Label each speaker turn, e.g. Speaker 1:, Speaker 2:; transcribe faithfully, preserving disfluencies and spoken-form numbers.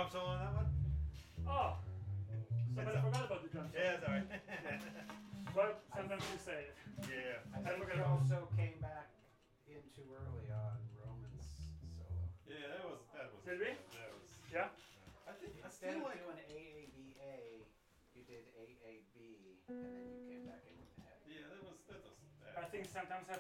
Speaker 1: drum solo on that one?
Speaker 2: Oh, somebody
Speaker 1: That's
Speaker 2: forgot about the drum solo.
Speaker 1: Yeah, sorry.
Speaker 2: Well, sometimes you say it.
Speaker 1: Yeah.
Speaker 3: I
Speaker 2: I
Speaker 3: think
Speaker 2: forgot
Speaker 3: he
Speaker 2: about-
Speaker 3: also came back in too early on Roman's solo.
Speaker 1: Yeah, that was that was.
Speaker 2: Did we?
Speaker 1: That was.
Speaker 2: Yeah?
Speaker 1: I think I
Speaker 3: Instead
Speaker 1: feel
Speaker 3: of
Speaker 1: like.
Speaker 3: doing A A B A, you did A A B, and then you came back in with the head.
Speaker 1: Yeah, that was that was. That.
Speaker 2: I think sometimes I